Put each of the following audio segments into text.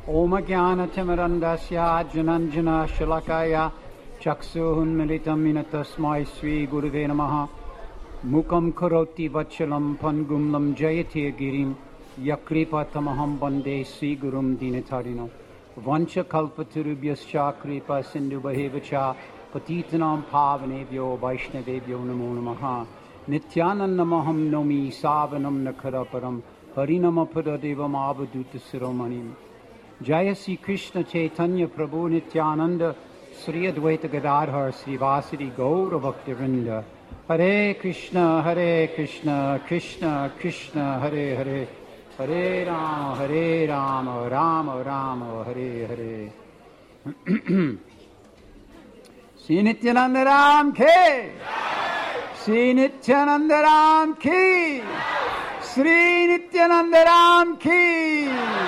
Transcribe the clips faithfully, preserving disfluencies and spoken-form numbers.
Om Jnana-timirandasya Jananjana Shalakaya Chaksuhunmilitam Minatasmai Sri Guruve Namaha Mukam Karoti Vachalam Pangumlam Jayati Girim Yakripa Tamaham Bande Sri Gurum Dinatarino Vancha Kalpaturubhyascha Kripa Sindhu Bahevacha Patitanam Pavanebhyo Vaishnavebhyo Namo Namaha Nityanandamaham Nomi Savanam Nakaraparam Harinamapadadeva Avaduta Siromanim Jaya Sri Krishna Chaitanya Prabhu Nityananda Sri Advaita Gadadhar Sri Vasari Gaura Bhaktivinoda Hare Krishna Hare Krishna Krishna Krishna Hare Hare Hare Rama Hare Rama Rama Rama Hare Hare Sri Nityananda Ram Ki Sri Nityananda Ram Ki Sri Nityananda Ram Ki.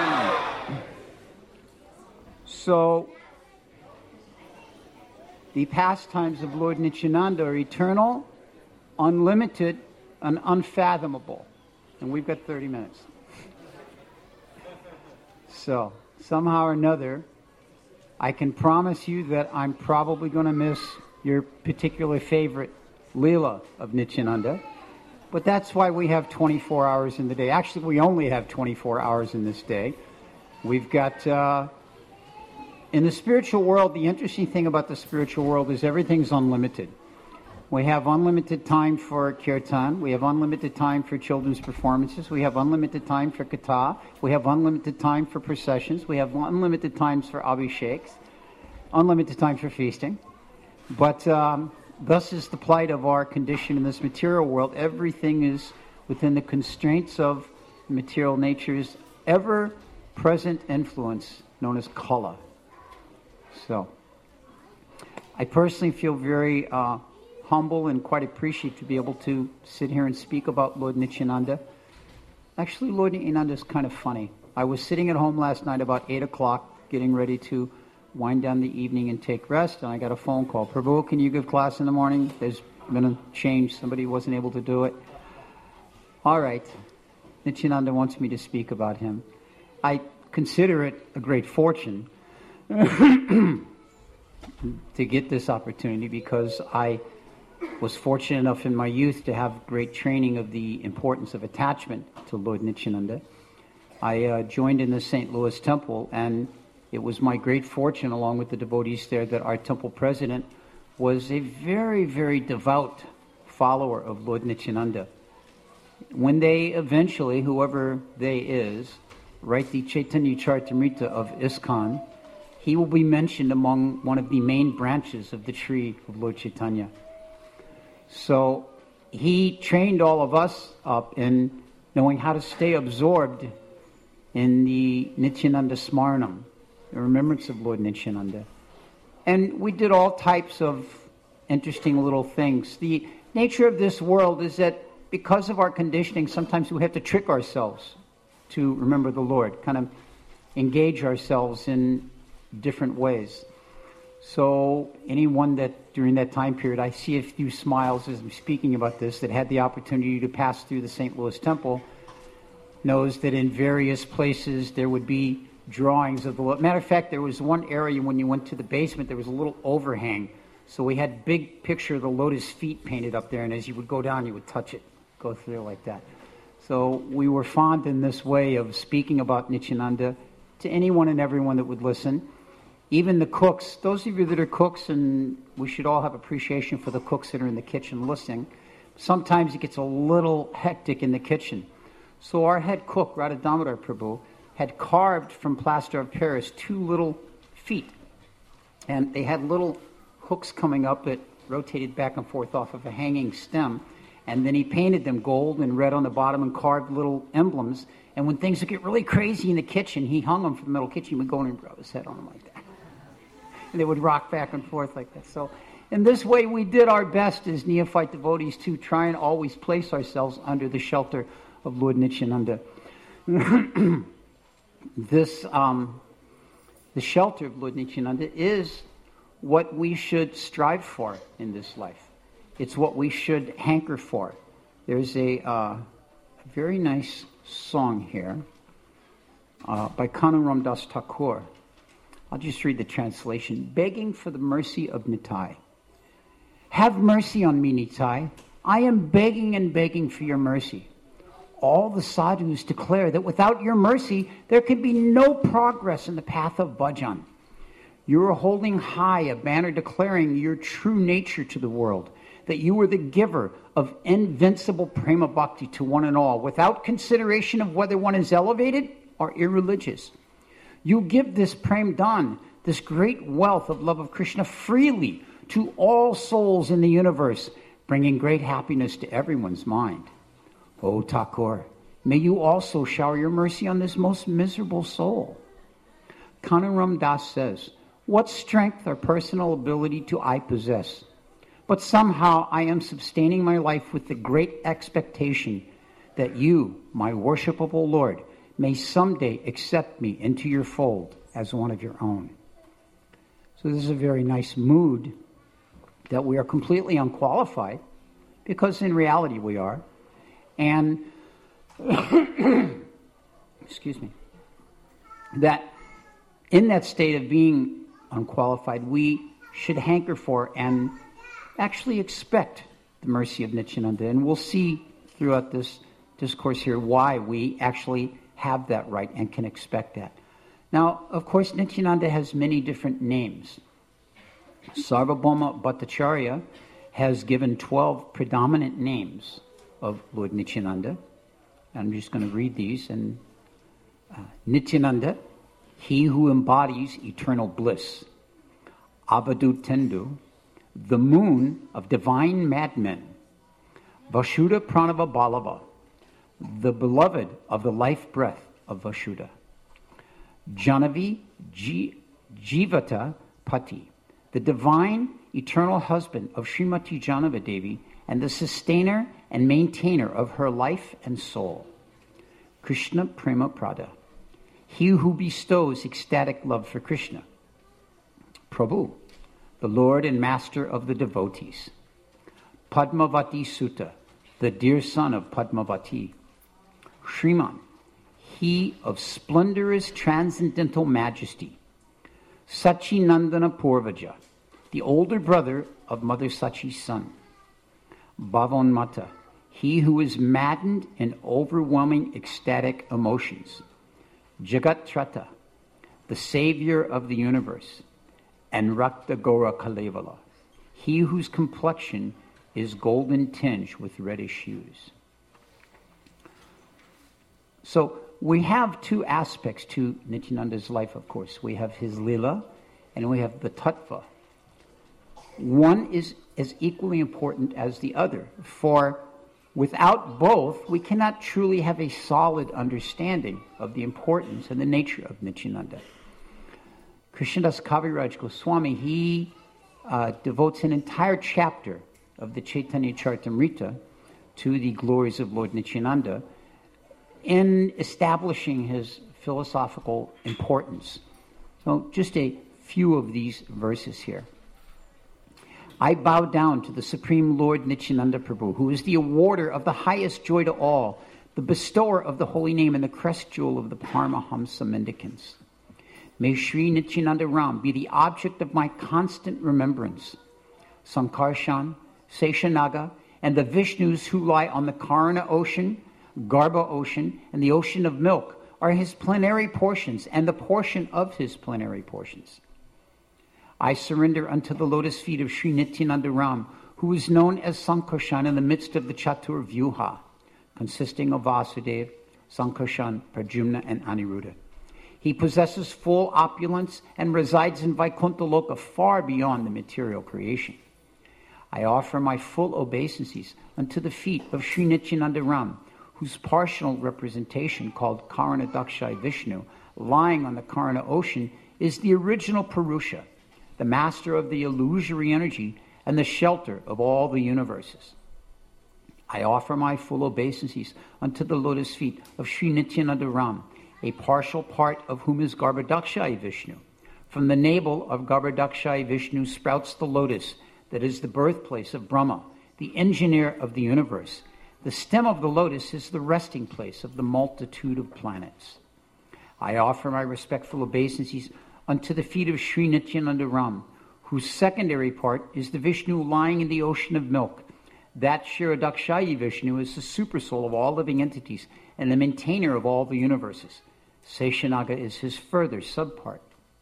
So, the pastimes of Lord Nityananda are eternal, unlimited, and unfathomable. And we've got thirty minutes. So, somehow or another, I can promise you that I'm probably going to miss your particular favorite Leela of Nityananda. But that's why we have twenty-four hours in the day. Actually, we only have twenty-four hours in this day. We've got... Uh, In the spiritual world, the interesting thing about the spiritual world is everything's unlimited. We have unlimited time for kirtan. We have unlimited time for children's performances. We have unlimited time for katha. We have unlimited time for processions. We have unlimited times for abhisheks. Unlimited time for feasting. But um, thus is the plight of our condition in this material world. Everything is within the constraints of material nature's ever-present influence known as kala. So, I personally feel very uh, humble and quite appreciative to be able to sit here and speak about Lord Nityananda. Actually, Lord Nityananda is kind of funny. I was sitting at home last night about eight o'clock, getting ready to wind down the evening and take rest, and I got a phone call. Prabhu, can you give class in the morning? There's been a change. Somebody wasn't able to do it. All right. Nityananda wants me to speak about him. I consider it a great fortune to get this opportunity because I was fortunate enough in my youth to have great training of the importance of attachment to Lord Nityananda. I uh, joined in the Saint Louis Temple, and it was my great fortune, along with the devotees there, that our temple president was a very, very devout follower of Lord Nityananda. When they eventually, whoever they is, write the Chaitanya Charitamrita of ISKCON, he will be mentioned among one of the main branches of the tree of Lord Chaitanya. So he trained all of us up in knowing how to stay absorbed in the Nityananda Smaranam, the remembrance of Lord Nityananda. And we did all types of interesting little things. The nature of this world is that because of our conditioning, sometimes we have to trick ourselves to remember the Lord, kind of engage ourselves in different ways. So anyone that during that time period, I see a few smiles as I'm speaking about this, that had the opportunity to pass through the Saint Louis Temple, knows that in various places there would be drawings of the Lord. Matter of fact, there was one area when you went to the basement, there was a little overhang. So we had big picture of the lotus feet painted up there, and as you would go down, you would touch it, go through like that. So we were fond in this way of speaking about Nityananda to anyone and everyone that would listen. Even the cooks, those of you that are cooks, and we should all have appreciation for the cooks that are in the kitchen listening, sometimes it gets a little hectic in the kitchen. So our head cook, Radha Damodar Prabhu, had carved from plaster of Paris two little feet. And they had little hooks coming up that rotated back and forth off of a hanging stem. And then he painted them gold and red on the bottom and carved little emblems. And when things would get really crazy in the kitchen, he hung them from the middle kitchen. He would go in and rub his head on them like that. And they would rock back and forth like that. So in this way, we did our best as neophyte devotees to try and always place ourselves under the shelter of Lord Nityananda. This, um, the shelter of Lord Nityananda is what we should strive for in this life. It's what we should hanker for. There's a, uh, a very nice song here. uh, by Kanu Ram Das Thakur. I'll just read the translation. Begging for the mercy of Nitai. Have mercy on me, Nitai. I am begging and begging for your mercy. All the sadhus declare that without your mercy, there can be no progress in the path of bhajan. You are holding high a banner declaring your true nature to the world, that you are the giver of invincible prema bhakti to one and all, without consideration of whether one is elevated or irreligious. You give this prem dan, this great wealth of love of Krishna, freely to all souls in the universe, bringing great happiness to everyone's mind. O Thakur, may you also shower your mercy on this most miserable soul. Kanu Ram Das says, what strength or personal ability do I possess? But somehow I am sustaining my life with the great expectation that you, my worshipable Lord, may someday accept me into your fold as one of your own. So this is a very nice mood that we are completely unqualified, because in reality we are. And, excuse me, that in that state of being unqualified, we should hanker for and actually expect the mercy of Nityananda. And we'll see throughout this discourse here why we actually have that right and can expect that. Now, of course, Nityananda has many different names. Sarvabhauma Bhattacharya has given twelve predominant names of Lord Nityananda. I'm just going to read these. And uh, Nityananda, he who embodies eternal bliss. Avadut Tendu, the moon of divine madmen. Vasudha Pranava Balava, the beloved of the life breath of Vasudha. Janavi Ji- Jivata Pati, the divine eternal husband of Srimati Janava Devi and the sustainer and maintainer of her life and soul. Krishna Prema Prada, he who bestows ecstatic love for Krishna. Prabhu, the Lord and Master of the devotees. Padmavati Sutta, the dear son of Padmavati. Shriman, he of splendorous transcendental majesty. Sachinandana Purvaja, the older brother of Mother Sachi's son. Bhavanmata, he who is maddened in overwhelming ecstatic emotions. Jagat-trata, the savior of the universe. And Rakta Gora Kalevala, he whose complexion is golden tinged with reddish hues. So we have two aspects to Nityananda's life, of course. We have his lila and we have the tattva. One is as equally important as the other, for without both, we cannot truly have a solid understanding of the importance and the nature of Nityananda. Krishnadas Kaviraj Goswami, he uh, devotes an entire chapter of the Chaitanya Charitamrita to the glories of Lord Nityananda in establishing his philosophical importance. So just a few of these verses here. I bow down to the Supreme Lord Nityananda Prabhu, who is the awarder of the highest joy to all, the bestower of the holy name and the crest jewel of the Paramahamsa mendicants. May Sri Nityananda Ram be the object of my constant remembrance. Sankarshan, Seshanaga, and the Vishnus who lie on the Karana ocean, Garbha ocean, and the ocean of milk are his plenary portions and the portion of his plenary portions. I surrender unto the lotus feet of Sri Nityananda Ram, who is known as Sankarshan in the midst of the Chatur Vyuha, consisting of Vasudeva, Sankarshan, Pradyumna, and Aniruddha. He possesses full opulence and resides in Vaikuntha Loka far beyond the material creation. I offer my full obeisances unto the feet of Sri Nityananda Ram, whose partial representation, called Karana Dakshai Vishnu, lying on the Karana ocean, is the original Purusha, the master of the illusory energy and the shelter of all the universes. I offer my full obeisances unto the lotus feet of Sri Nityananda Ram, a partial part of whom is Garbhodakshai Vishnu. From the navel of Garbhodakshai Vishnu sprouts the lotus that is the birthplace of Brahma, the engineer of the universe. The stem of the lotus is the resting place of the multitude of planets. I offer my respectful obeisances unto the feet of Sri Nityananda Ram, whose secondary part is the Vishnu lying in the ocean of milk. That Kshirodakshayi Vishnu is the supersoul of all living entities and the maintainer of all the universes. Seshanaga is his further subpart.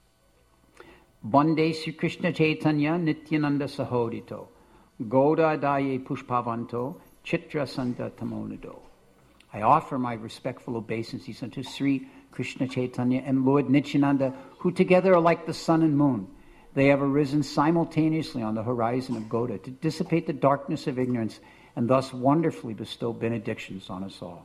Bande Sri Krishna Chaitanya Nityananda Sahodito, Goda Daye Pushpavanto, Chitra Santa Tamonado. I offer my respectful obeisances unto Sri Krishna Chaitanya and Lord Nityananda, who together are like the sun and moon. They have arisen simultaneously on the horizon of Goda to dissipate the darkness of ignorance and thus wonderfully bestow benedictions on us all.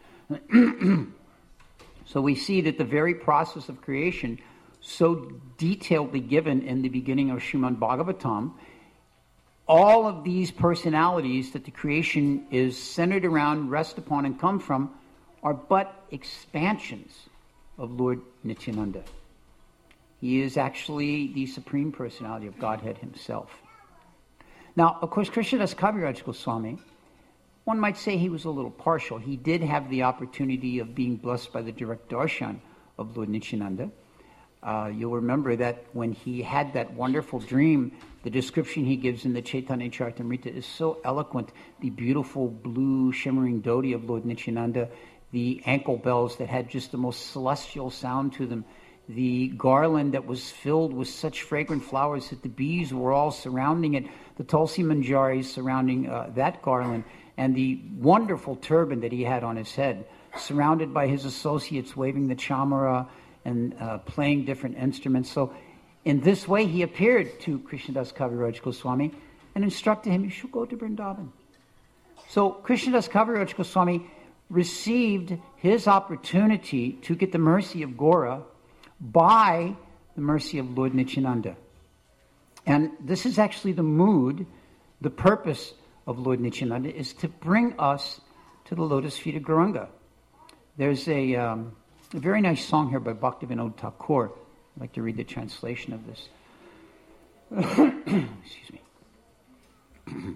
So we see that the very process of creation, so detailedly given in the beginning of Srimad Bhagavatam, all of these personalities that the creation is centered around, rest upon, and come from are but expansions of Lord Nityananda. He is actually the Supreme Personality of Godhead himself. Now, of course, Krishnadas Kaviraj Goswami, one might say he was a little partial. He did have the opportunity of being blessed by the direct darshan of Lord Nityananda. Uh, you'll remember that when he had that wonderful dream, the description he gives in the Chaitanya Charitamrita is so eloquent. The beautiful blue shimmering dhoti of Lord Nityananda, the ankle bells that had just the most celestial sound to them, the garland that was filled with such fragrant flowers that the bees were all surrounding it, the tulsi manjaris surrounding uh, that garland, and the wonderful turban that he had on his head, surrounded by his associates waving the chamara and uh, playing different instruments. So in this way, he appeared to Krishnadas Kaviraj Goswami and instructed him, you should go to Vrindavan. So Krishnadas Kaviraj Goswami received his opportunity to get the mercy of Gora by the mercy of Lord Nityananda. And this is actually the mood, the purpose of Lord Nityananda is to bring us to the lotus feet of Gauranga. There's a, um, a very nice song here by Bhaktivinoda Thakur. I'd like to read the translation of this. Excuse me.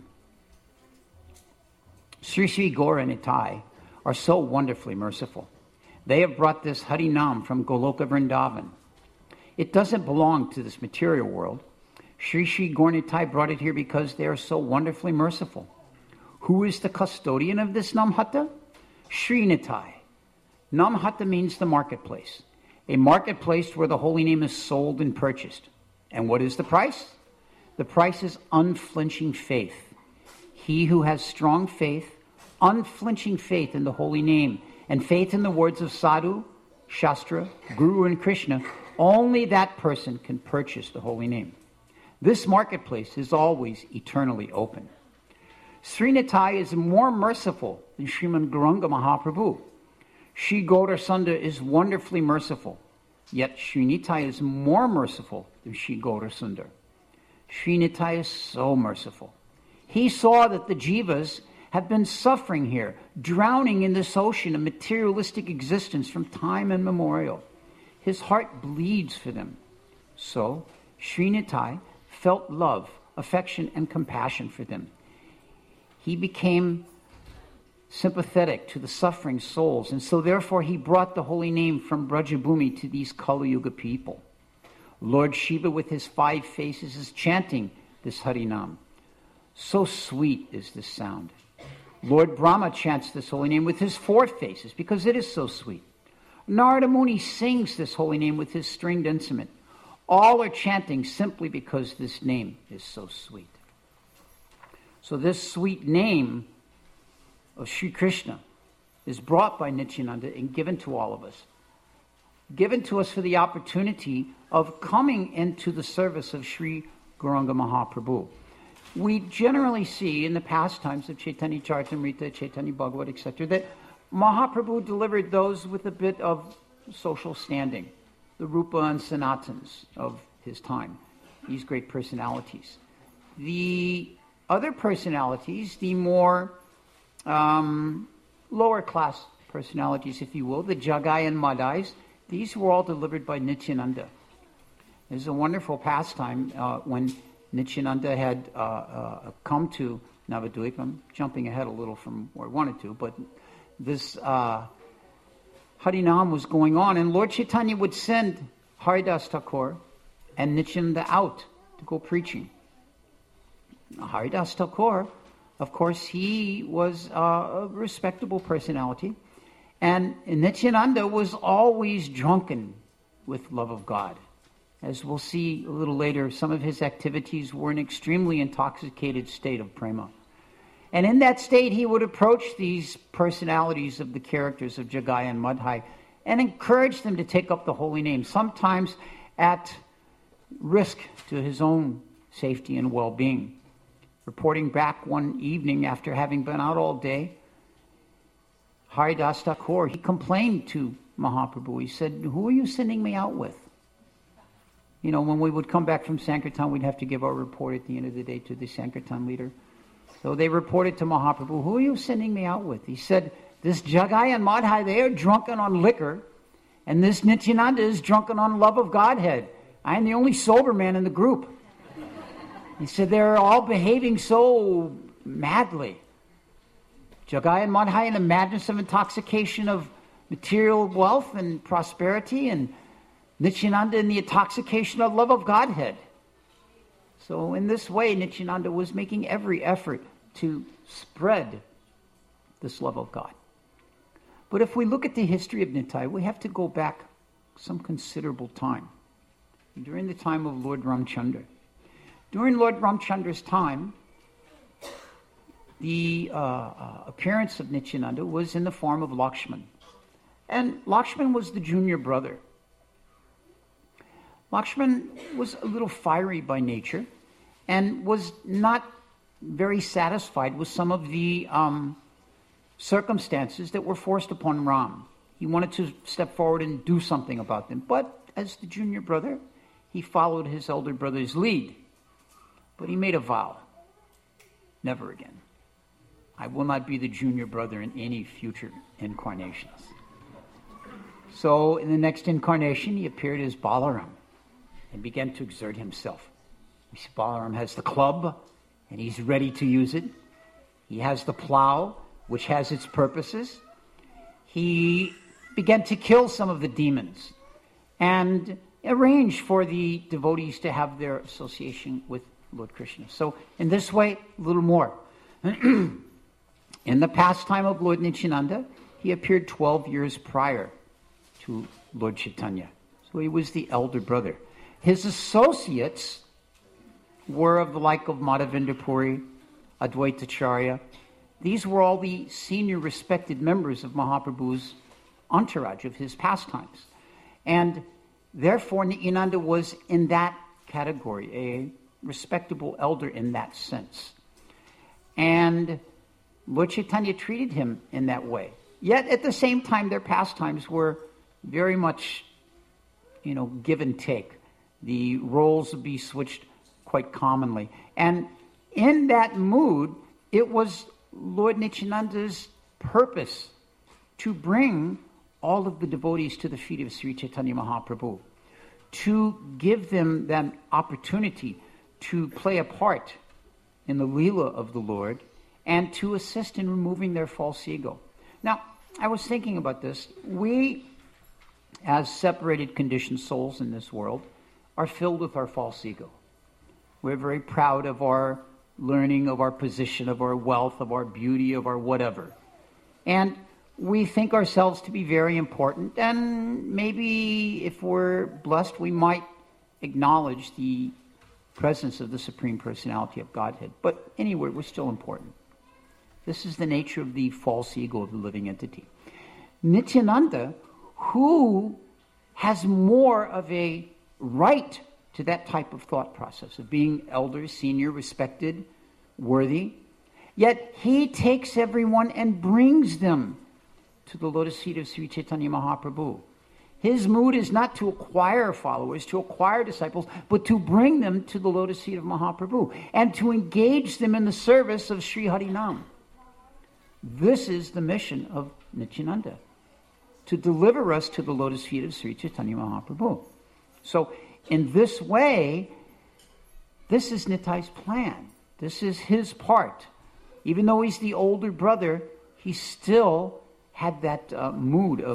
Sri Sri Gaura Nitai are so wonderfully merciful. They have brought this Harinam from Goloka Vrindavan. It doesn't belong to this material world. Sri Sri Gaura Nitai brought it here because they are so wonderfully merciful. Who is the custodian of this Namhata? Sri Nitai. Namhata means the marketplace. A marketplace where the holy name is sold and purchased. And what is the price? The price is unflinching faith. He who has strong faith, unflinching faith in the holy name, and faith in the words of Sadhu, Shastra, Guru, and Krishna, only that person can purchase the holy name. This marketplace is always eternally open. Srinitai is more merciful than Sriman Gauranga Mahaprabhu. Sri Gaurasunda is wonderfully merciful, yet Srinitai is more merciful than Sri Gaurasundar. Srinitai is so merciful. He saw that the jivas have been suffering here, drowning in this ocean of materialistic existence from time immemorial. His heart bleeds for them. So, Srinitai felt love, affection, and compassion for them. He became sympathetic to the suffering souls, and so therefore he brought the holy name from Brajabhumi to these Kali Yuga people. Lord Shiva with his five faces is chanting this Harinam. So sweet is this sound. Lord Brahma chants this holy name with his four faces because it is so sweet. Narada Muni sings this holy name with his stringed instrument. All are chanting simply because this name is so sweet. So this sweet name of Sri Krishna is brought by Nityananda and given to all of us. Given to us for the opportunity of coming into the service of Sri Gauranga Mahaprabhu. We generally see in the pastimes of Chaitanya Charitamrita, Chaitanya Bhagavat, et cetera, that Mahaprabhu delivered those with a bit of social standing, the Rupa and Sanatans of his time, these great personalities. The other personalities, the more um, lower class personalities, if you will, the Jagai and Madais, these were all delivered by Nityananda. There's a wonderful pastime uh, when Nityananda had uh, uh, come to Navadvip. I'm jumping ahead a little from where I wanted to, but this uh, Harinam was going on, and Lord Chaitanya would send Haridas Thakur and Nityananda out to go preaching. Haridas Thakur, of course, he was a respectable personality, and Nityananda was always drunken with love of God. As we'll see a little later, some of his activities were an extremely intoxicated state of prema. And in that state, he would approach these personalities of the characters of Jagai and Madhai and encourage them to take up the holy name, sometimes at risk to his own safety and well-being. Reporting back one evening after having been out all day, Haridas Thakur, he complained to Mahaprabhu. He said, "Who are you sending me out with?" You know, when we would come back from Sankirtan, we'd have to give our report at the end of the day to the Sankirtan leader. So they reported to Mahaprabhu, "Who are you sending me out with?" He said, "This Jagai and Madhai, they are drunken on liquor, and this Nityananda is drunken on love of Godhead. I am the only sober man in the group." He said, "They're all behaving so madly. Jagai and Madhai in the madness of intoxication of material wealth and prosperity, and Nityananda in the intoxication of love of Godhead." So in this way, Nityananda was making every effort to spread this love of God. But if we look at the history of Nitai, we have to go back some considerable time. During the time of Lord Ramchandra. During Lord Ramchandra's time, the uh, uh, appearance of Nityananda was in the form of Lakshman. And Lakshman was the junior brother. Lakshman was a little fiery by nature and was not very satisfied with some of the um, circumstances that were forced upon Ram. He wanted to step forward and do something about them. But as the junior brother, he followed his elder brother's lead. But he made a vow. Never again. I will not be the junior brother in any future incarnations. So in the next incarnation, he appeared as Balaram and began to exert himself. Balaram has the club, and he's ready to use it. He has the plow, which has its purposes. He began to kill some of the demons and arrange for the devotees to have their association with Lord Krishna. So in this way, a little more. In the pastime of Lord Nityananda, he appeared twelve years prior to Lord Chaitanya. So he was the elder brother. His associates were of the like of Madhavendra Puri, Advaitacharya. These were all the senior respected members of Mahaprabhu's entourage, of his pastimes. And therefore, Nityananda was in that category, a respectable elder in that sense. And Lord Chaitanya treated him in that way. Yet at the same time, their pastimes were very much, you know, give and take. The roles would be switched quite commonly. And in that mood, it was Lord Nityananda's purpose to bring all of the devotees to the feet of Sri Chaitanya Mahaprabhu, to give them that opportunity to play a part in the Leela of the Lord and to assist in removing their false ego. Now, I was thinking about this. We, as separated conditioned souls in this world, are filled with our false ego. We're very proud of our learning, of our position, of our wealth, of our beauty, of our whatever. And we think ourselves to be very important, and maybe if we're blessed, we might acknowledge the presence of the Supreme Personality of Godhead. But anyway, we're still important. This is the nature of the false ego of the living entity. Nityananda, who has more of a right to that type of thought process of being elder, senior, respected, worthy, yet he takes everyone and brings them to the lotus feet of Sri Chaitanya Mahaprabhu. His mood is not to acquire followers, to acquire disciples, but to bring them to the lotus feet of Mahaprabhu and to engage them in the service of Sri Harinam. This is the mission of Nityananda, to deliver us to the lotus feet of Sri Chaitanya Mahaprabhu. So, in this way, this is Nitai's plan. This is his part. Even though he's the older brother, he still had that uh, mood of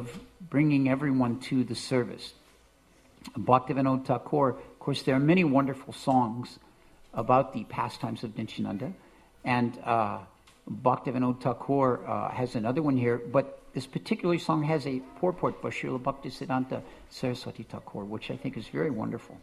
bringing everyone to the service. Bhaktivinoda Thakur, of course, there are many wonderful songs about the pastimes of Nityananda, and uh, Bhaktivinoda Thakur uh, has another one here, but this particular song has a purport by Srila Bhaktisiddhanta Saraswati Thakur, which I think is very wonderful.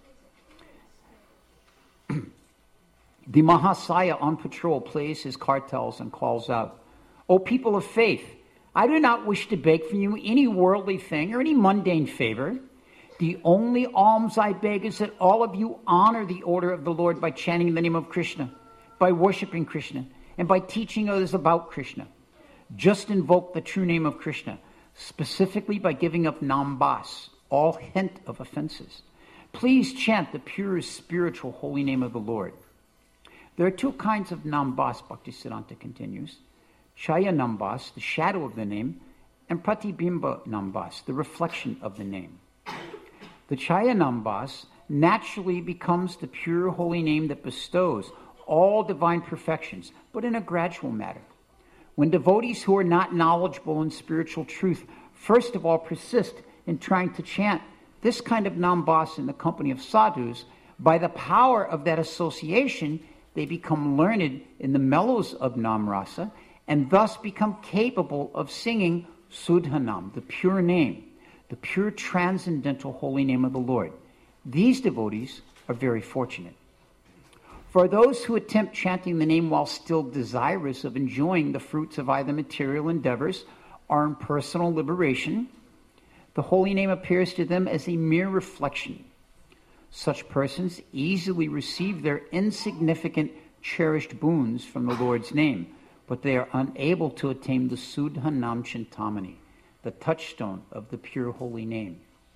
The Mahasaya on patrol plays his cartels and calls out, "O people of faith, I do not wish to beg from you any worldly thing or any mundane favor. The only alms I beg is that all of you honor the order of the Lord by chanting the name of Krishna, by worshiping Krishna, and by teaching others about Krishna. Just invoke the true name of Krishna, specifically by giving up nambas, all hint of offenses. Please chant the pure spiritual holy name of the Lord." There are two kinds of nambas, Bhaktisiddhanta continues. Chaya nambas, the shadow of the name, and pratibimba nambas, the reflection of the name. The Chaya nambas naturally becomes the pure holy name that bestows all divine perfections, but in a gradual manner. When devotees who are not knowledgeable in spiritual truth first of all persist in trying to chant this kind of nambas in the company of sadhus, by the power of that association, they become learned in the mellows of namrasa and thus become capable of singing Sudhanam, the pure name, the pure transcendental holy name of the Lord. These devotees are very fortunate. For those who attempt chanting the name while still desirous of enjoying the fruits of either material endeavors or in personal liberation, the holy name appears to them as a mere reflection. Such persons easily receive their insignificant, cherished boons from the Lord's name, but they are unable to attain the Sudhanam Chintamani, the touchstone of the pure holy name.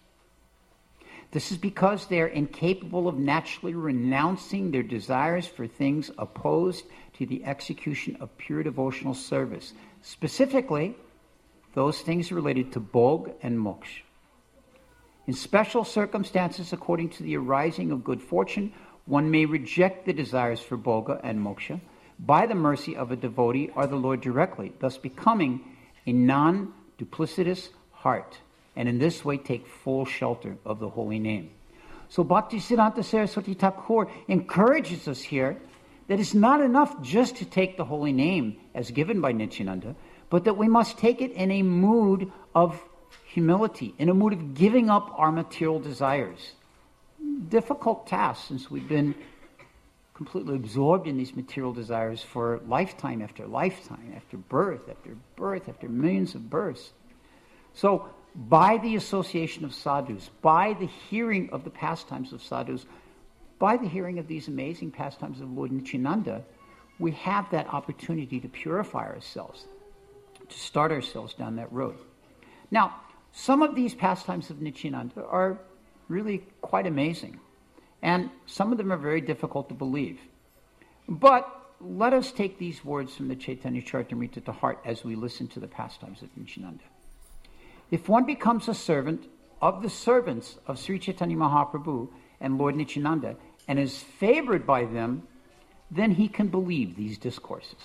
This is because they are incapable of naturally renouncing their desires for things opposed to the execution of pure devotional service, specifically those things related to bhog and moksha. In special circumstances, according to the arising of good fortune, one may reject the desires for bhoga and moksha by the mercy of a devotee or the Lord directly, thus becoming a non-duplicitous heart, and in this way take full shelter of the holy name. So Bhaktisiddhanta Saraswati Thakur encourages us here that it's not enough just to take the holy name as given by Nityananda, but that we must take it in a mood of humility, in a mood of giving up our material desires. Difficult task, since we've been completely absorbed in these material desires for lifetime after lifetime, after birth, after birth, after millions of births. So, by the association of sadhus, by the hearing of the pastimes of sadhus, by the hearing of these amazing pastimes of Lord Nityananda, we have that opportunity to purify ourselves, to start ourselves down that road. Now, some of these pastimes of Nityananda are really quite amazing, and some of them are very difficult to believe. But let us take these words from the Chaitanya Charitamrita to heart as we listen to the pastimes of Nityananda. If one becomes a servant of the servants of Sri Chaitanya Mahaprabhu and Lord Nityananda and is favored by them, then he can believe these discourses.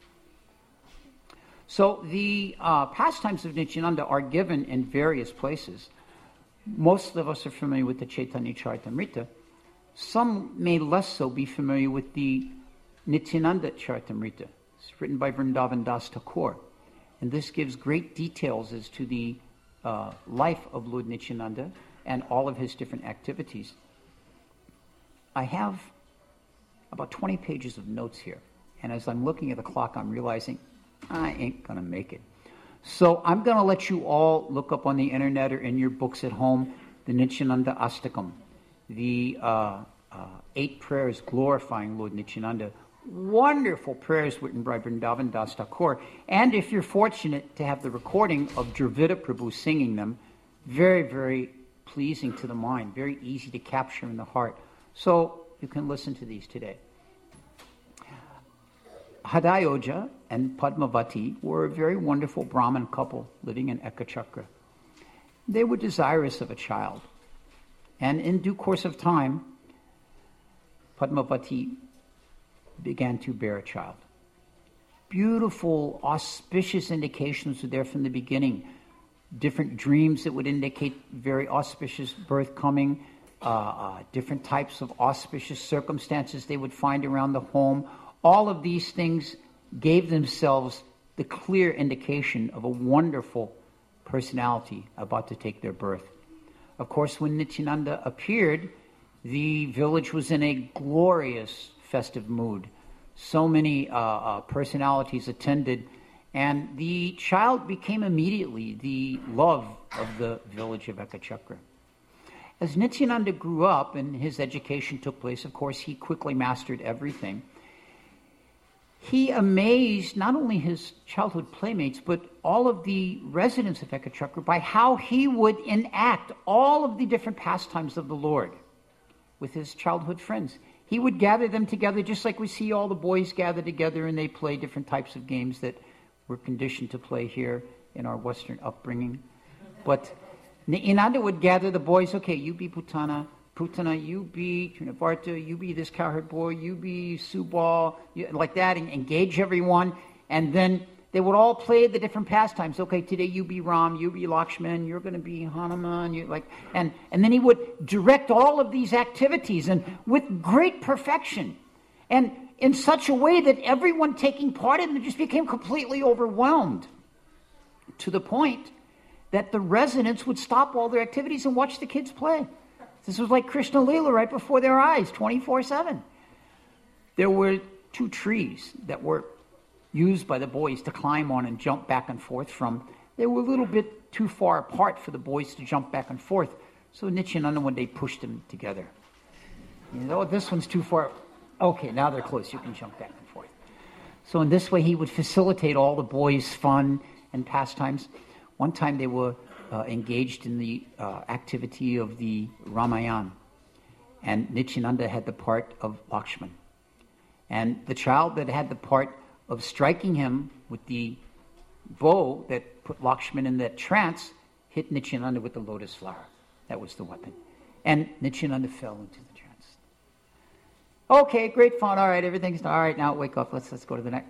So the uh, pastimes of Nityananda are given in various places. Most of us are familiar with the Chaitanya Charitamrita. Some may less so be familiar with the Nityananda Charitamrita. It's written by Vrindavan Das Thakur. And this gives great details as to the uh, life of Lord Nityananda and all of his different activities. I have about twenty pages of notes here. And as I'm looking at the clock, I'm realizing I ain't going to make it. So I'm going to let you all look up on the internet or in your books at home the Nityananda Astakam, the uh, uh, eight prayers glorifying Lord Nityananda. Wonderful prayers written by Vrindavan Das Thakur. And if you're fortunate to have the recording of Dravida Prabhu singing them, very, very pleasing to the mind, very easy to capture in the heart. So you can listen to these today. Hadayoja and Padmavati were a very wonderful Brahmin couple living in Ekachakra. They were desirous of a child. And in due course of time, Padmavati began to bear a child. Beautiful, auspicious indications were there from the beginning. different dreams that would indicate very auspicious birth coming, uh, uh, different types of auspicious circumstances they would find around the home. All of these things gave themselves the clear indication of a wonderful personality about to take their birth. Of course, when Nityananda appeared, the village was in a glorious festive mood. So many uh, uh, personalities attended, and the child became immediately the love of the village of Ekachakra. As Nityananda grew up and his education took place, of course, he quickly mastered everything. He amazed not only his childhood playmates, but all of the residents of Ekachakra by how he would enact all of the different pastimes of the Lord with his childhood friends. He would gather them together just like we see all the boys gather together and they play different types of games that we're conditioned to play here in our Western upbringing. But Nityananda would gather the boys, okay, you be Putana, Putana, you be Trinavarta, you be this cowherd boy, you be Subal, you, like that, and engage everyone. And then they would all play the different pastimes. Okay, today you be Ram, you be Lakshman, you're going to be Hanuman, you like, and and then he would direct all of these activities, and with great perfection, and in such a way that everyone taking part in it just became completely overwhelmed, to the point that the residents would stop all their activities and watch the kids play. This was like Krishna Leela right before their eyes, twenty-four seven. There were two trees that were used by the boys to climb on and jump back and forth from. They were a little bit too far apart for the boys to jump back and forth. So Nityananda one day pushed them together. You know, this one's too far. Okay, now they're close. You can jump back and forth. So in this way, he would facilitate all the boys' fun and pastimes. One time they were uh, engaged in the uh, activity of the Ramayana, and Nityananda had the part of Lakshman. And the child that had the part of striking him with the bow that put Lakshman in that trance hit Nityananda with the lotus flower. That was the weapon. And Nityananda fell into the trance. Okay, great fun. All right, everything's all right. Now wake up. Let's let's go to the next.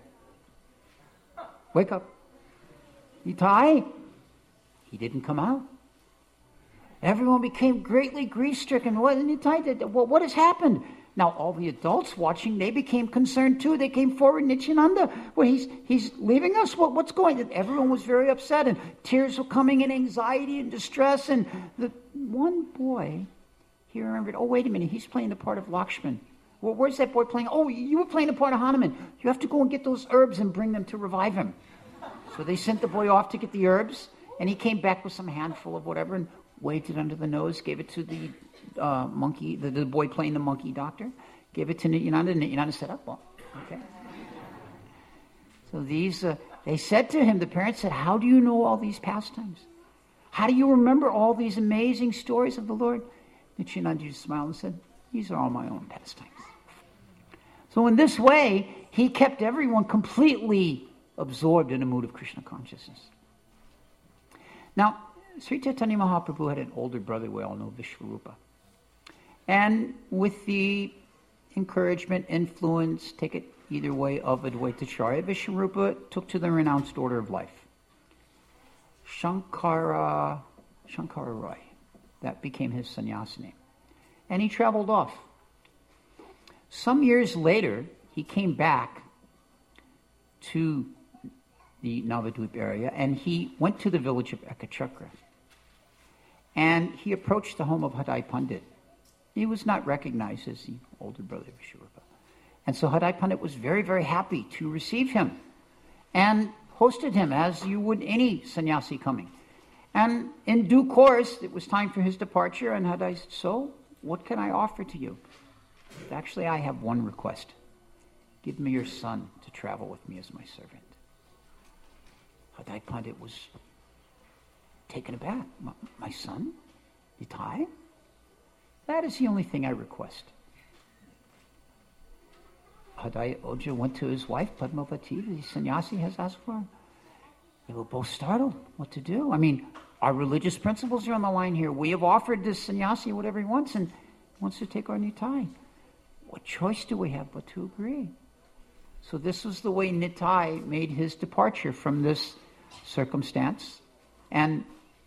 Wake up. Nitai. He didn't come out. Everyone became greatly grief-stricken. What, Nitai did, what, what has happened? Now, all the adults watching, they became concerned too. They came forward, Nityananda, well, he's he's leaving us. What, what's going on? Everyone was very upset, and tears were coming, and anxiety and distress. And the one boy, he remembered, oh, wait a minute, he's playing the part of Lakshman. Well, where's that boy playing? Oh, you were playing the part of Hanuman. You have to go and get those herbs and bring them to revive him. So they sent the boy off to get the herbs, and he came back with some handful of whatever and waved it under the nose, gave it to the uh, monkey, the, the boy playing the monkey doctor, gave it to Nityananda, and Nityananda said, oh, well, okay. So these, uh, they said to him, the parents said, how do you know all these pastimes? How do you remember all these amazing stories of the Lord? Nityananda just smiled and said, these are all my own pastimes. So in this way, he kept everyone completely absorbed in a mood of Krishna consciousness. Now, Sri Chaitanya Mahaprabhu had an older brother we all know, Vishwarupa. And with the encouragement, influence, take it either way, of Advaitacharya, Vishwarupa took to the renounced order of life. Shankara, Shankara Roy, that became his sannyasa name. And he traveled off. Some years later, he came back to the Navadvip area, and he went to the village of Ekachakra. And he approached the home of Hadai Pandit. He was not recognized as the older brother of Vishwarupa. And so Hadai Pandit was very, very happy to receive him and hosted him as you would any sannyasi coming. And in due course, it was time for his departure, and Hadai said, so, what can I offer to you? Actually, I have one request. Give me your son to travel with me as my servant. Hadai Pandit was taken aback. My, my son? Nitai? That is the only thing I request. Hadai Oja went to his wife, Padmavati, the sannyasi has asked for. They were both startled. What to do? I mean, our religious principles are on the line here. We have offered this sannyasi whatever he wants, and he wants to take our Nitai. What choice do we have but to agree? So this was the way Nitai made his departure from this circumstance. And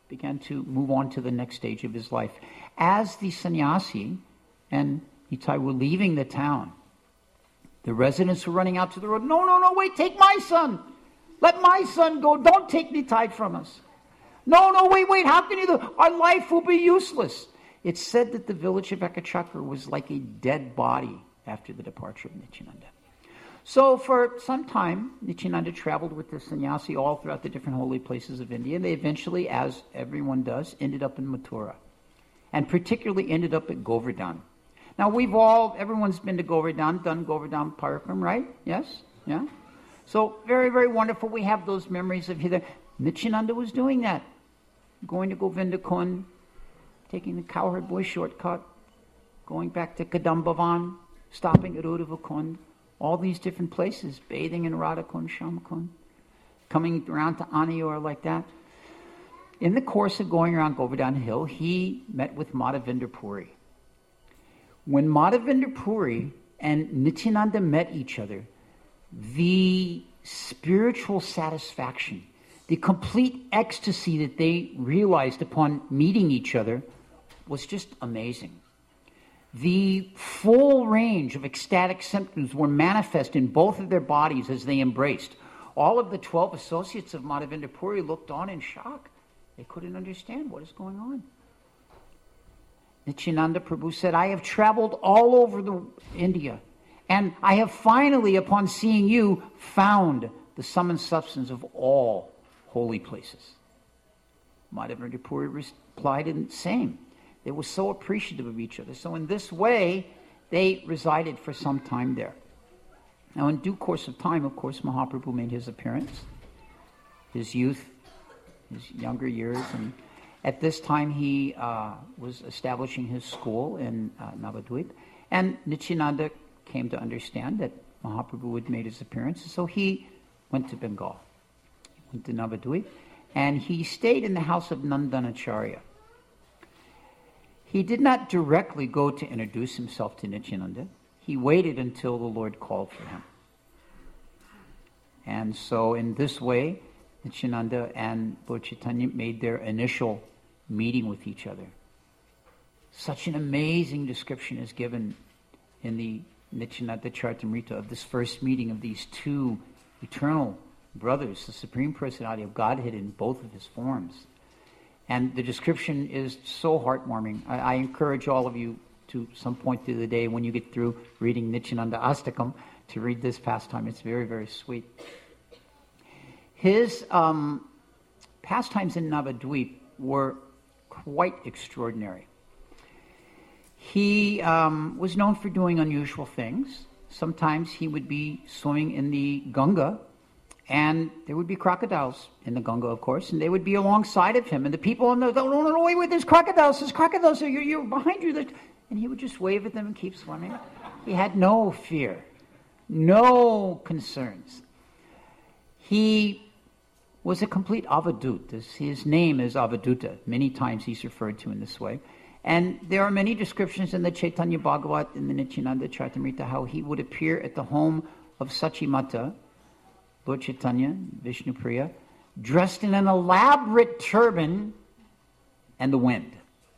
began to move on to the next stage of his life. As the sannyasi and Nitai were leaving the town, the residents were running out to the road. No, no, no, wait, take my son. Let my son go. Don't take Nitai from us. No, no, wait, wait, how can you do? Our life will be useless. It's said that the village of Ekachakra was like a dead body after the departure of Nityananda. So for some time, Nityananda traveled with the sannyasi all throughout the different holy places of India, and they eventually, as everyone does, ended up in Mathura, and particularly ended up at Govardhan. Now we've all, everyone's been to Govardhan, done Govardhan Parikram, right? Yes? Yeah? So very, very wonderful. We have those memories of here. Nityananda was doing that, going to Govinda Kund, taking the Cowherd Boy shortcut, going back to Kadambavan, stopping at Uddhava Kund, all these different places, bathing in Radha Kund, Shama Kund, coming around to Anior like that. In the course of going around Govardhan Hill, he met with Madhavinder Puri. When Madhavinder Puri and Nityananda met each other, the spiritual satisfaction, the complete ecstasy that they realized upon meeting each other was just amazing. The full range of ecstatic symptoms were manifest in both of their bodies as they embraced. All of the twelve associates of Madhavinder Puri looked on in shock. They couldn't understand what is going on. Nityananda Prabhu said, I have traveled all over the India, and I have finally, upon seeing you, found the sum and substance of all holy places. Madhavinder Puri replied in the same. They were so appreciative of each other. So in this way, they resided for some time there. Now in due course of time, of course, Mahaprabhu made his appearance. His youth, his younger years, and at this time he uh, was establishing his school in uh, Navadvip. And Nityananda came to understand that Mahaprabhu had made his appearance. So he went to Bengal. He went to Navadvip. And he stayed in the house of Nandanacharya. He did not directly go to introduce himself to Nityananda. He waited until the Lord called for him. And so in this way, Nityananda and Lord Chaitanya made their initial meeting with each other. Such an amazing description is given in the Nityananda Charitamrita of this first meeting of these two eternal brothers, the Supreme Personality of Godhead in both of his forms. And the description is so heartwarming. I, I encourage all of you to some point through the day when you get through reading Nityananda Astakam to read this pastime. It's very, very sweet. His um, pastimes in Navadvip were quite extraordinary. He um, was known for doing unusual things. Sometimes he would be swimming in the Ganga, and there would be crocodiles in the Ganga, of course, and they would be alongside of him. And the people on the, no, no, no, wait, wait, there's crocodiles, there's crocodiles, you're, you're behind you. There's... And he would just wave at them and keep swimming. He had no fear, no concerns. He was a complete avadut. His name is Avaduta. Many times he's referred to in this way. And there are many descriptions in the Chaitanya Bhagavat, in the Nityananda Charitamrita, how he would appear at the home of Sachimata, Lord Chaitanya, Vishnupriya, dressed in an elaborate turban and the wind.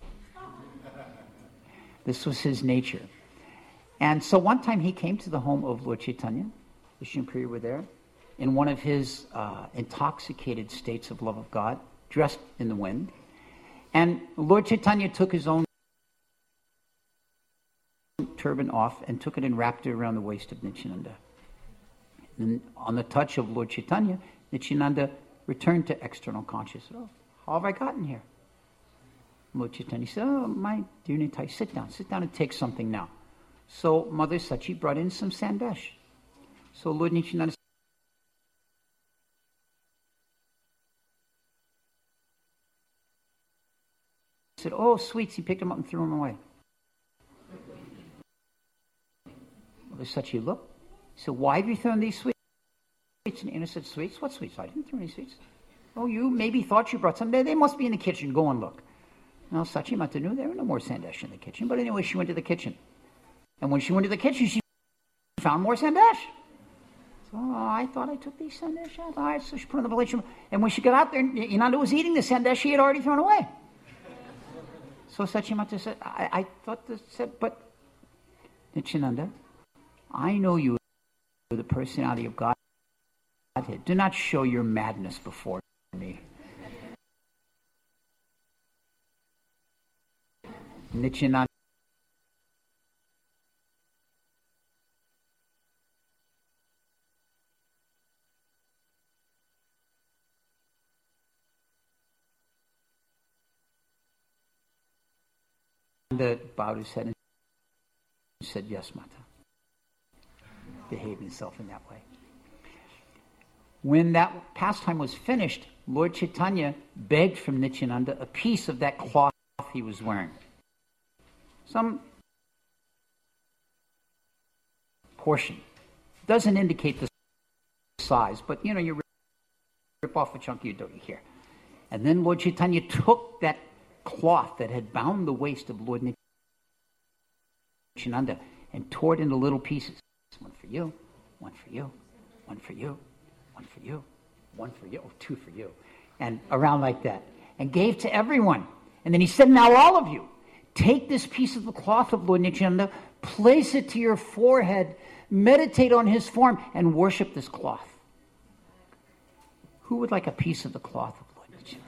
This was his nature. And so one time he came to the home of Lord Chaitanya, Vishnupriya were there, in one of his uh, intoxicated states of love of God, dressed in the wind. And Lord Chaitanya took his own turban off and took it and wrapped it around the waist of Nityananda. And on the touch of Lord Chaitanya, Nityananda returned to external consciousness. Oh, how have I gotten here? Lord Chaitanya said, oh, my dear Nitai, sit down. Sit down and take something now. So Mother Sachi brought in some sandesh. So Lord Nityananda said, oh, sweets. He picked them up and threw them away. Mother Sachi looked. He said, why have you thrown these sweets? And Anna said, sweets? What sweets? I didn't throw any sweets. Oh, you maybe thought you brought some. They, they must be in the kitchen. Go and look. Now, Sachi Mata knew there were no more sandesh in the kitchen. But anyway, she went to the kitchen. And when she went to the kitchen, she found more sandesh. So oh, I thought I took these sandesh out. All right, so she put in the village. And when she got out there, Inanda was eating the sandesh she had already thrown away. So Sachimata said, I, I thought this said, but Nityananda, I know you are the personality of God. Do not show your madness before me. Nityananda bowed his head and said, yes, Mata. Behaved himself in that way. When that pastime was finished, Lord Chaitanya begged from Nityananda a piece of that cloth he was wearing. Some portion. Doesn't indicate the size, but you know, you rip off a chunk of your doggy here. And then Lord Chaitanya took that cloth that had bound the waist of Lord Nityananda and tore it into little pieces. One for you, one for you, one for you, one for you, one for you, oh, two for you. And around like that. And gave to everyone. And then he said, now all of you, take this piece of the cloth of Lord Nityananda, place it to your forehead, meditate on his form, and worship this cloth. Who would like a piece of the cloth of Lord Nityananda?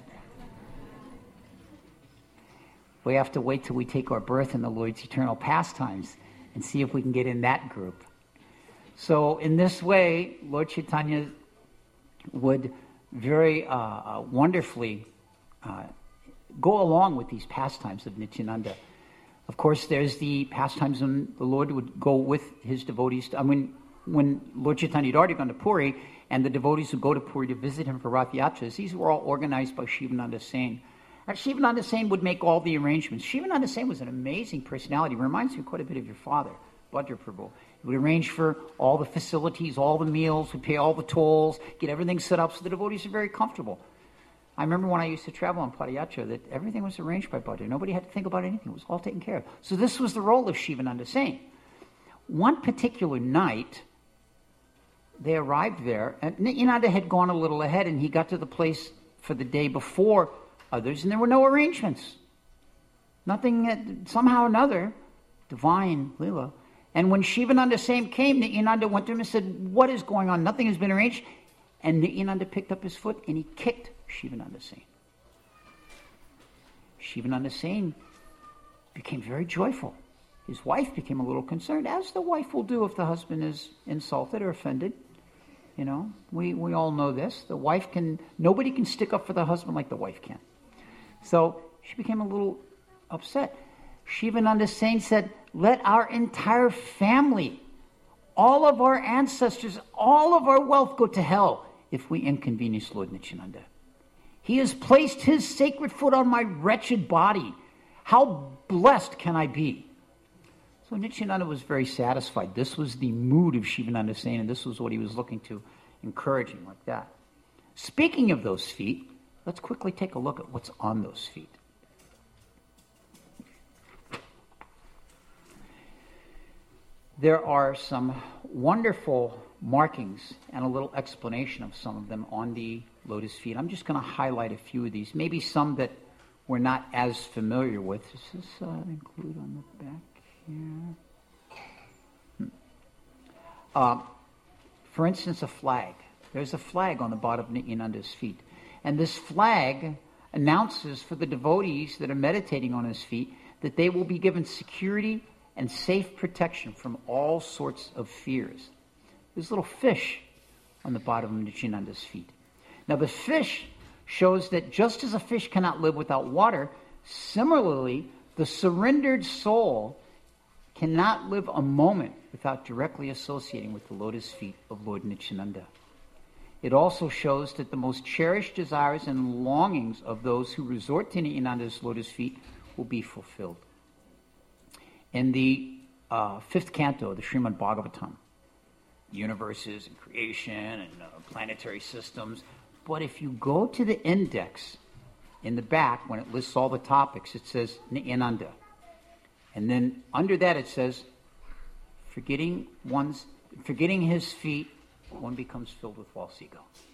We have to wait till we take our birth in the Lord's eternal pastimes and see if we can get in that group. So in this way, Lord Chaitanya would very uh, uh, wonderfully uh, go along with these pastimes of Nityananda. Of course, there's the pastimes when the Lord would go with his devotees. To, I mean, when Lord Chaitanya had already gone to Puri, and the devotees would go to Puri to visit him for Rath Yatras, these were all organized by Shivananda Sain. And Shivananda Sain would make all the arrangements. Shivananda Sain was an amazing personality. Reminds me quite a bit of your father, Bhadra Prabhu. He would arrange for all the facilities, all the meals, would pay all the tolls, get everything set up so the devotees are very comfortable. I remember when I used to travel on Padayatra that everything was arranged by Bhadra. Nobody had to think about anything. It was all taken care of. So this was the role of Shivananda Sain. One particular night, they arrived there, and Nityananda had gone a little ahead, and he got to the place for the day before others, and there were no arrangements. Nothing, somehow or another, divine Leela. And when Shivananda Sain came, Nityananda went to him and said, what is going on? Nothing has been arranged. And Nityananda picked up his foot and he kicked Shivananda Sain. Shivananda Sain became very joyful. His wife became a little concerned, as the wife will do if the husband is insulted or offended. You know, we, we all know this. The wife can, nobody can stick up for the husband like the wife can. So she became a little upset. Shivananda Sain said, let our entire family, all of our ancestors, all of our wealth go to hell if we inconvenience Lord Nityananda. He has placed his sacred foot on my wretched body. How blessed can I be? So Nityananda was very satisfied. This was the mood of Shivananda Sain, and this was what he was looking to encourage him like that. Speaking of those feet, let's quickly take a look at what's on those feet. There are some wonderful markings and a little explanation of some of them on the lotus feet. I'm just going to highlight a few of these, maybe some that we're not as familiar with. Does this uh, include on the back here? Hmm. Uh, for instance, a flag. There's a flag on the bottom of Nityananda's feet. And this flag announces for the devotees that are meditating on his feet that they will be given security and safe protection from all sorts of fears. There's a little fish on the bottom of Nityananda's feet. Now the fish shows that just as a fish cannot live without water, similarly, the surrendered soul cannot live a moment without directly associating with the lotus feet of Lord Nityananda. It also shows that the most cherished desires and longings of those who resort to Nityananda's lotus feet will be fulfilled. In the uh, fifth canto of the Srimad Bhagavatam, universes and creation and uh, planetary systems. But if you go to the index in the back, when it lists all the topics, it says Nityananda. And then under that it says, forgetting one's, forgetting his feet one becomes filled with false ego.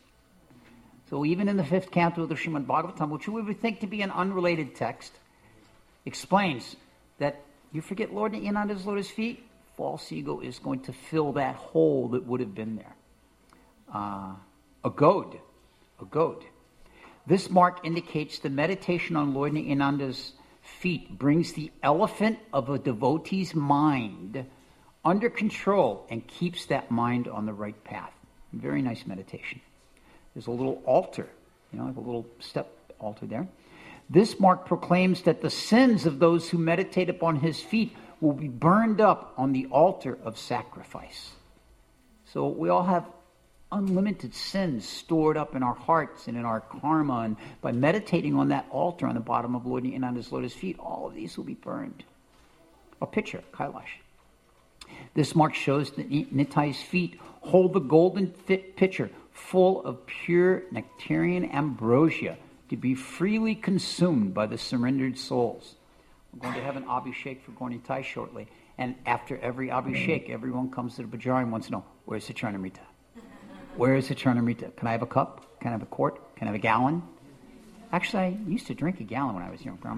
So even in the fifth canto of the Srimad Bhagavatam, which we would think to be an unrelated text, explains that you forget Lord Nityananda's lotus feet, false ego is going to fill that hole that would have been there. Uh, a goad, a goad. This mark indicates the meditation on Lord Nityananda's feet brings the elephant of a devotee's mind under control and keeps that mind on the right path. Very nice meditation. There's a little altar, you know, like a little step altar there. This mark proclaims that the sins of those who meditate upon his feet will be burned up on the altar of sacrifice. So we all have unlimited sins stored up in our hearts and in our karma, and by meditating on that altar on the bottom of Lord Nityananda's lotus feet, all of these will be burned. A picture, Kailash. This mark shows that Nitai's feet hold the golden fit pitcher full of pure nectarian ambrosia to be freely consumed by the surrendered souls. We're going to have an Abhishek for Gaura Nitai shortly, and after every Abhishek, everyone comes to the Bajar and wants to know, where's the Charnamrita? Where is the Charnamrita? Can I have a cup? Can I have a quart? Can I have a gallon? Actually, I used to drink a gallon when I was young.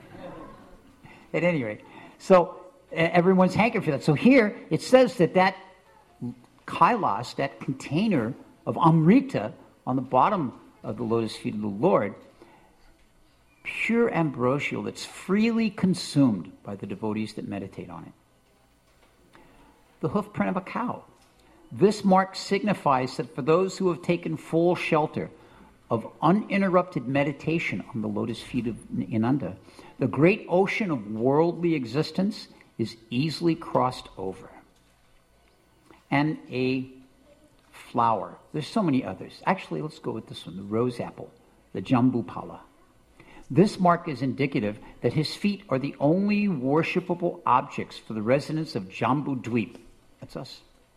At any rate, so uh, everyone's hankering for that. So here it says that that Kailas, that container of Amrita on the bottom of the lotus feet of the Lord, pure ambrosial that's freely consumed by the devotees that meditate on it. The hoof print of a cow. This mark signifies that for those who have taken full shelter of uninterrupted meditation on the lotus feet of Nityananda, the great ocean of worldly existence is easily crossed over. And a flower. There's so many others. Actually, let's go with this one, the rose apple, the Jambupala. This mark is indicative that his feet are the only worshipable objects for the residents of Jambu Dweep. That's us.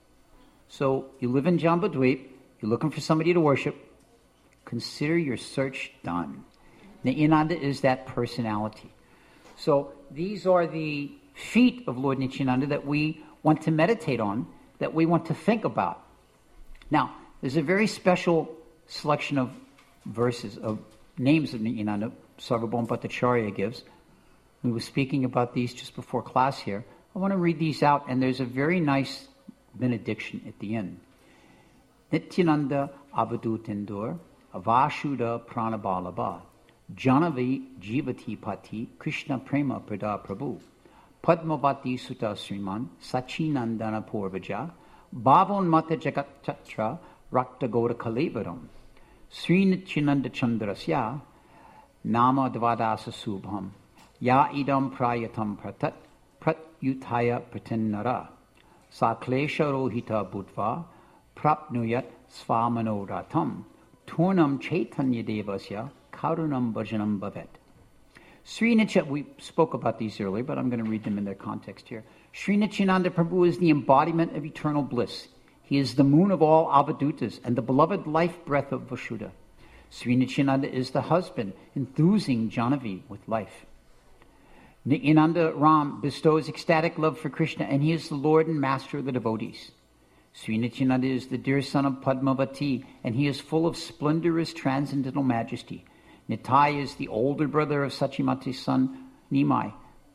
So you live in Jambu Dweep, you're looking for somebody to worship, consider your search done. Nityananda is that personality. So these are the feet of Lord Nityananda that we want to meditate on, that we want to think about. Now, there's a very special selection of verses, of names of Nityananda, Sarvabhauma Bhattacharya gives. We were speaking about these just before class here. I want to read these out, and there's a very nice benediction at the end. Nityananda Avadutindur Avashuddha Pranabalabha Janavi Jivati Pati Krishna Prema Prada Prabhu Padmavati Sutta Sriman Sachinandana Purvaja Bhavon Mata Jagat Chatra Rakta Gaura Kalevaram Sri Nityananda Chandrasya Nama Dvadasa Subham Ya Idam Prayatam Pratat Pratyuthaya Pratennara Saklesha Rohita Budva Prapnuyat Svamano Ratam Turnam Chaitanya Devasya Karunam Bhajanam Bhavet. Sri Nityananda, we spoke about these earlier, but I'm going to read them in their context here. Sri Nityananda Prabhu is the embodiment of eternal bliss. He is the moon of all Avadutas and the beloved life breath of Vasudha. Sri Nityananda is the husband, enthusing Janavi with life. Nityananda Ram bestows ecstatic love for Krishna, and he is the Lord and Master of the devotees. Sri Nityananda is the dear son of Padmavati, and he is full of splendorous transcendental majesty. Nitai is the older brother of Sachimati's son, Nimai.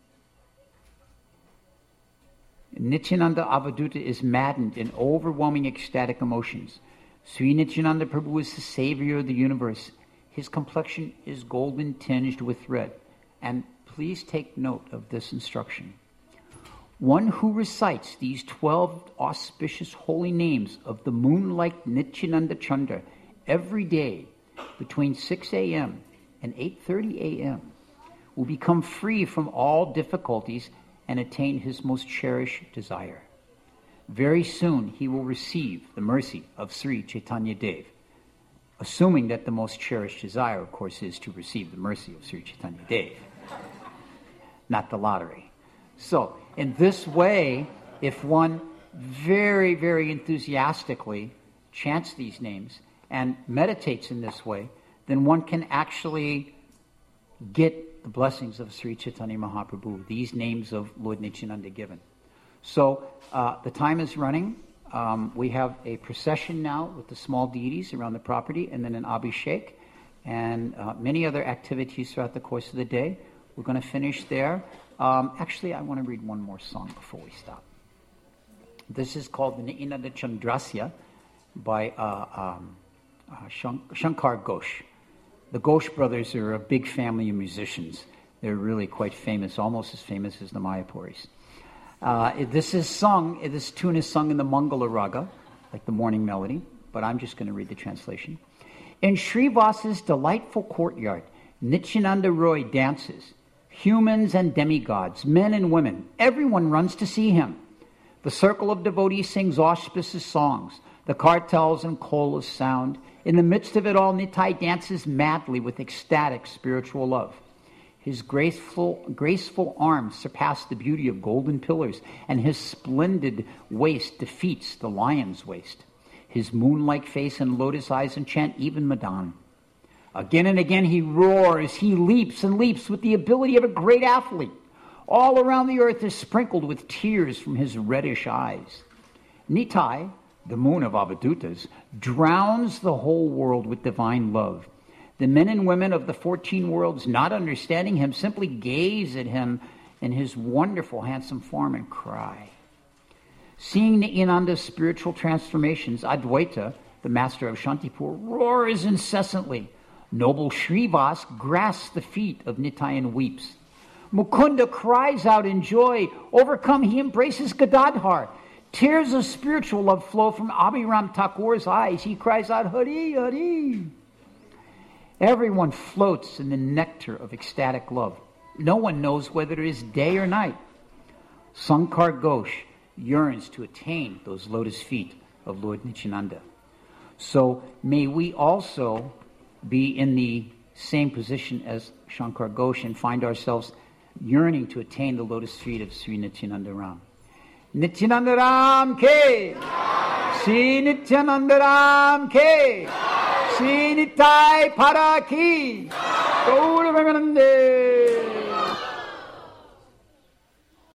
Nityananda Avaduta is maddened in overwhelming ecstatic emotions. Sri Nityananda Prabhu is the savior of the universe. His complexion is golden tinged with red. And please take note of this instruction. One who recites these twelve auspicious holy names of the moon-like Nityananda Chandra every day between six a.m. and eight thirty a.m. will become free from all difficulties and attain his most cherished desire. Very soon he will receive the mercy of Sri Chaitanya Dev, assuming that the most cherished desire, of course, is to receive the mercy of Sri Chaitanya Dev, not the lottery. So, in this way, if one very, very enthusiastically chants these names and meditates in this way, then one can actually get the blessings of Sri Chaitanya Mahaprabhu, these names of Lord Nityananda given. So, uh, the time is running. Um, we have a procession now with the small deities around the property, and then an abhishek, and uh, many other activities throughout the course of the day. We're going to finish there. Um, actually, I want to read one more song before we stop. This is called the Nityinanda Chandrasya by uh, um, uh, Shankar Ghosh. The Ghosh brothers are a big family of musicians. They're really quite famous, almost as famous as the Mayapuris. Uh, this is sung, this tune is sung in the Mangala Raga, like the morning melody, but I'm just going to read the translation. In Srivasa's delightful courtyard, Nityananda Roy dances. Humans and demigods, men and women, everyone runs to see him. The circle of devotees sings auspicious songs. The kartals and kolas sound. In the midst of it all, Nitai dances madly with ecstatic spiritual love. His graceful, graceful arms surpass the beauty of golden pillars, and his splendid waist defeats the lion's waist. His moon-like face and lotus eyes enchant even Madan. Again and again he roars, he leaps and leaps with the ability of a great athlete. All around the earth is sprinkled with tears from his reddish eyes. Nitai, the moon of Avadutas, drowns the whole world with divine love. The men and women of the fourteen worlds, not understanding him, simply gaze at him in his wonderful, handsome form and cry. Seeing Nityananda's spiritual transformations, Advaita, the master of Shantipur, roars incessantly. Noble Srivas grasps the feet of Nitai and weeps. Mukunda cries out in joy. Overcome, he embraces Gadadhar. Tears of spiritual love flow from Abhiram Thakur's eyes. He cries out, Hari, Hari. Everyone floats in the nectar of ecstatic love. No one knows whether it is day or night. Shankar Ghosh yearns to attain those lotus feet of Lord Nityananda. So may we also be in the same position as Shankar Ghosh and find ourselves yearning to attain the lotus feet of Sri Nityananda Ram. Nityananda Ram Ke! Sri Nityananda Ram Ke! Sri Nitai Para Ki! Gaura Bhaganande!